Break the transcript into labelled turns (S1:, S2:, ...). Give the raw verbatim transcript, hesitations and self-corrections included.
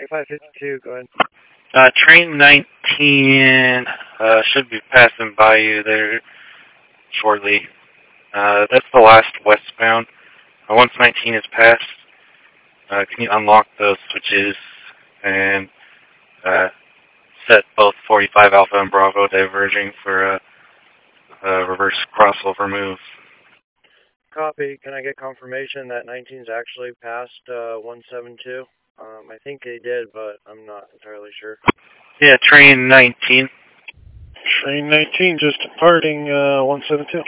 S1: forty-five fifty-two, go ahead.
S2: Uh, train nineteen uh, should be passing by you there shortly. Uh, that's the last westbound. Uh, once nineteen is passed, uh, can you unlock those switches and uh, set both forty-five Alpha and Bravo diverging for a, a reverse crossover move?
S1: Copy. Can I get confirmation that nineteen's actually past uh, one seventy-two? Um, I think they did, but I'm not entirely sure.
S2: Yeah, train nineteen.
S3: Train nineteen just departing uh, one seven two.